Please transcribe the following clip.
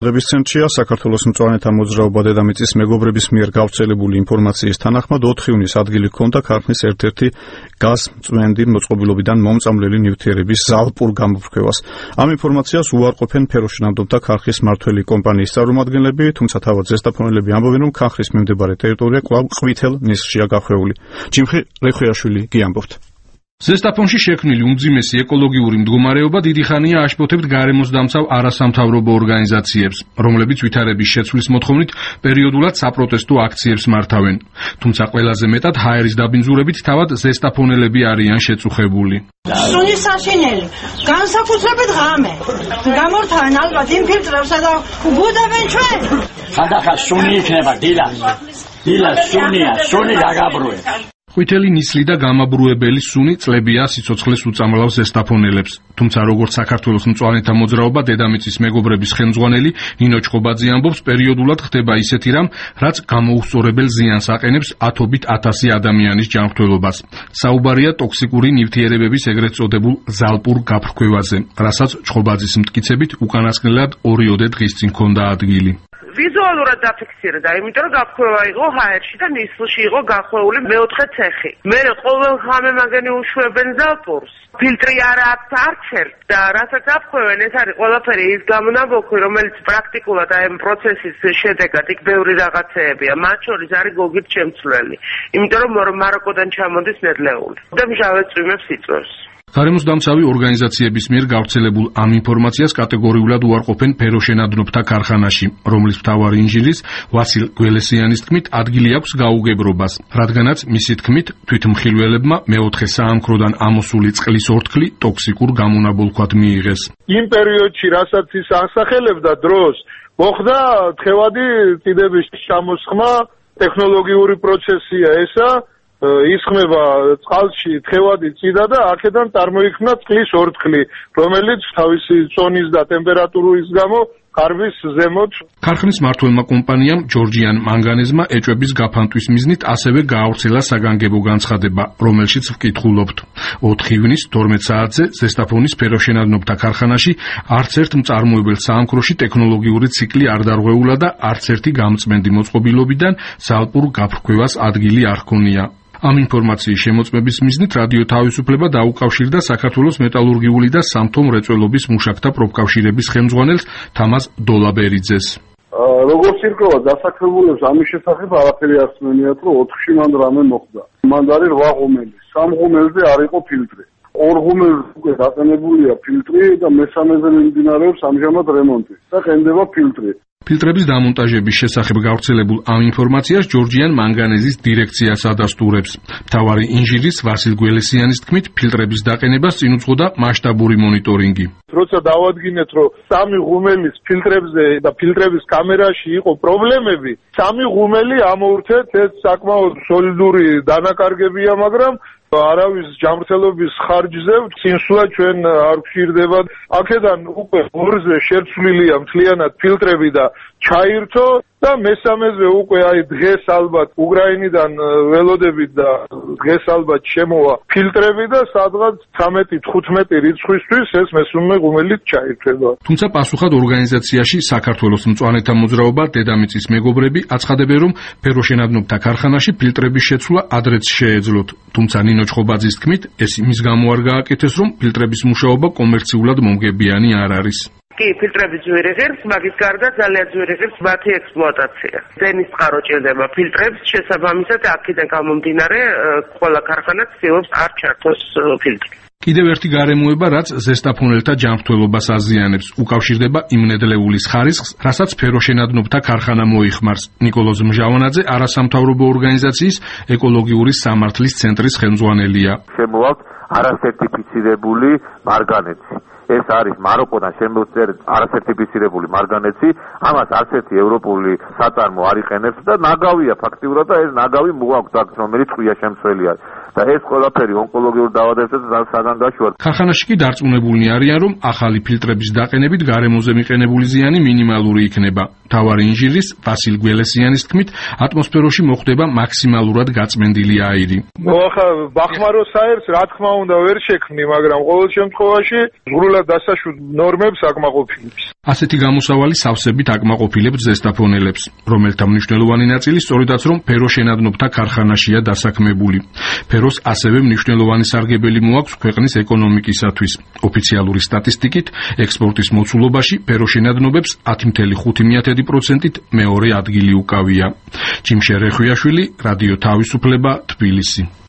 ყურადღების ცენტრია საქართველოს მწვანეთა მოძრაობა დედამიწის მეგობრების მიერ გავრცელებული ინფორმაციის თანახმად 4 ივნისს ადგილი ჰქონდა ქარხნის ერთ-ერთი გაზ-მწვენდი მოწყობილობიდან მომწამლელი ნივთიერების ზალპურ გამოფრქვევას. Ამ ინფორმაციას უარყოფენ ფეროშინადობთა ქარხის მმართველი კომპანიის წარმომადგენლები, თუმცა თავად ზესტაფონელები ამბობენ, რომ ქარხნის მიმდებარე ტერიტორია კვლავ ყვითელ ნისლშია გახვეული. ჯიმხი რეხვიაშვილი გიამბობთ. ზესტაფონში შექმნილი უმძიმესი ეკოლოგიური მდგომარეობა დიდი ხანია აშფოთებთ გარემოს დამცავ არასამთავრობო ორგანიზაციებს, რომლებიც ვითარების შეცვლის მოთხოვნით პერიოდულად საპროტესტო აქციებს მართავენ. თუმცა ყველაზე მეტად ჰაერის დაბინძურებით თავად ზესტაფონელები არიან შეწუხებული. სუნის საშინელი, განსაკუთრებით ღამე. გამორთავენ ალბათ ინფილტრებსა და უბუდავენ ჩვენ. ხანდახან სუნი იქნება დილა სუნია, სუნი გაგაბრუებს. ყვითელი ნისლი და გამაბრუებელი სუნი წლებია სიცოცხლეს უწამლავს ზესტაფონელებს. თუმცა როგორც საქართველოს მწვანეთა მოძრაობა დედამიწის მეგობრების ხელმძღვანელი ნინო ჩხობაძე ამბობს, პერიოდულად ხდება ისეთი რამ, რაც გამოუსწორებელ ზიანს აყენებს ათობით ათასი ადამიანის ჯანმრთელობას. საუბარია ტოქსიკური ნივთიერებების ეგრეთ წოდებულ ზალპურ გაფრქვევაზე, რასაც ჩხობაძის მტკიცებით უკანასკნელად 2 დღის წინ ჰქონდა ადგილი. ვიზუალურად დაფიქსირდა, იმიტომ რომ გაფრქვევა იყო ჰაერში და ნისლში იყო გახვეული მეოთხე ცეხი. მე ყოველ ღამე მაგენი უშვებენ ზალპურს. ფილტრი არა აქვს არცერთ და რასაც აფხვევენ, ეს არის ყველაფერი ის გამონაბოქვი, რომელიც პრაქტიკულად აი ამ პროცესის შედეგად იქ ბევრი რაღაცეებია. მათ შორის არის გოგირდ შემცვლელი. იმიტომ რომ მაროკოდან ჩამოდის ნედლეული და მჟავე წვიმებს იწვევს. გარემოს დამცავი ორგანიზაციების მიერ გავრცელებულ ამ ინფორმაციას კატეგორიულად უარყოფენ ფეროშენადნობთა ქარხანაში, რომლის მთავარი ინჟინრის ვასილ გველესიანის თქმით, ადგილი აქვს გაუგებრობას, რადგანაც მისი თქმით, თვითმხილველებმა მეოთხე საამქროდან ამოსული წყლის ორთქლი ტოქსიკურ გამონაბოლქვად მიიღეს. იმ პერიოდში, რასაც ის ასახელებდა დროს, მოხდა თხევადი წიდების ჩამოსხმა, ტექნოლოგიური პროცესია ესა. ისხმება წყალში თხევადი წიდა და აქედან წარმოიქმნა წყლის ორთქლი, რომელიც თავისი წონის და ტემპერატურის გამო ყარვის ზემოთ. ქარხნის მმართველმა კომპანიამ ჯორჯიან მანგანეზმა ეჭვების გაფანტვის მიზნით ასევე გაავრცელა საგანგებო განცხადება, რომელშიც ვკითხულობთ. 4 ივნისს 12 საათზე ზესტაფონის ფეროშენადნობთა ქარხანაში არც ერთ მწარმოებელ საამქროში ტექნოლოგიური ციკლი არ დარღვეულა და არც ერთი გამწმენდი მოწყობილობიდან ზალპურ გაფრქვევას ადგილი არ ჰქონია. ამ ინფორმაციის შემოწმების მიზნით რადიო თავისუფლება დაუკავშირდა საქართველოს მეტალურგიული და სამთო მრეწველობის მუშაკთა პროფკავშირების ხელმძღვანელს თამაზ დოლაბერიძეს. როგორც ირკვევა დასაქმებულებს ამის შესახებ არაფერი არ სმენიათ, რომ 4-ში მან რამე მოხდა. მან არის 8 ღუმელი, 3 ღუმელზე არ იყო ფილტრი. 2 ღუმელზე უკვე დაყენებულია ფილტრი და მესამეზე მიმდინარეობს ამჟამად რემონტი და ყენდება ფილტრი. ფილტრების დამონტაჟების შესახებ გავრცელებულ ამ ინფორმაციას ჯორჯიან მანგანეზის დირექციას ადასტურებს. მთავარი ინჟინრის ვასილ გველესიანის თქმით, ფილტრების დაყენებას წინ უძღოდა მასშტაბური მონიტორინგი. როცა დავადგინეთ, რომ 3 ღუმელის ფილტრებზე და ფილტრების კამერაში იყო პრობლემები, 3 ღუმელი ამოურთეთ, ეს საკმაოდ სოლიდური დანაკარგებია, მაგრამ არავის ჯანმრთელობის ხარჯზე წინსვლა ჩვენ არ გვჭირდება. აქედან უკვე 2-ზე შერცვლილია მთლიანად ფილტრები და ჩაირთო და მესამეზე უკვე აი დღეს ალბათ უკრაინიდან ველოდებით და დღეს ალბათ შემოვა ფილტრები და სადღაც 13-15 რიცხვისთვის ეს მესამე ღუმელი ჩაირთვება. თუმცა პასუხად ორგანიზაციაში საქართველოს მწვანეთა მოძრაობა დედამიწის მეგობრები აცხადებენ, რომ ფეროშენადნობთა ქარხანაში ფილტრების შეცვლა ადრეც შეეძლოთ. თუმცა ნინო ჩხობაძის თქმით, ეს იმის გამო არ გააკეთეს, რომ ფილტრების მუშაობა კომერციულად მომგებიანი არ არის. კი, ფილტრები ძვირი ღირს, მაგის გარდა ძალიან ძვირი ღირს მათი ექსპლუატაცია. ზენის წყარო ჭირდება ფილტრებს, შესაბამისად აქედან გამომდინარე ყველა ქარხანა ცდილობს არ ჩართოს ფილტრი. კიდევ ერთი გარემოება, რაც ზესტაფონელთა ჯანმრთელობას აზიანებს, უკავშირდება იმ ნედლეულის ხარისხს, რასაც ფეროშენადნობთა ქარხანა მოიხმარს. ნიკოლოზ მჟავანაძე არასამთავრობო ორგანიზაციის ეკოლოგიური სამართლის ცენტრის ხელმძღვანელია. შემოაქვთ არასერტიფიცირებული მარგანეცი. ეს არის მაროკოდან შემოწერილი არასერტიფიცირებული მარგანეცი, ამას არც ერთი ევროპული საწარმო არ იყენებს და ნაგავია ფაქტიურად და ეს ნაგავი მოაქვს აქ, რომელიც ხვია შემცველი არის. და ეს ყველაფერი ონკოლოგიურ დაავადებებსაც საგან გაშვება. ქარხანაში კი დარწმუნებულნი არიან, რომ ახალი ფილტრების დაყენებით გარემოზე მიყენებული ზიანი მინიმალური იქნება. მთავარი ინჟინრის ვასილ გველესიანის თქმით, ატმოსფეროში მოხდება მაქსიმალურად გაწმენდილი აირი. ახლა ბახმაროს აერს რა თქმა უნდა ვერ შექმნი, მაგრამ ყოველ შემთხვევაში ზღვრულად დასაშვებ ნორმებს აკმაყოფილებს. ასეთი გამოსავალი სავსებით აკმაყოფილებთ ზესტაფონელებს, რომელთა მნიშვნელოვანი ნაწილი სწორედაც რომ ფეროშენადნობთა ქარხანაშია დასაქმებული. ფეროს ასევე მნიშვნელოვანი სარგებელი მოაქვს ქვეყნის ეკონომიკისათვის. ოფიციალური სტატისტიკით, ექსპორტის მოცულობაში ფეროშენადნობებს 10.5%-ით მეორე ადგილი უკავია. ჯიმშე რეხვიაშვილი, რადიო თავისუფლება, თბილისი.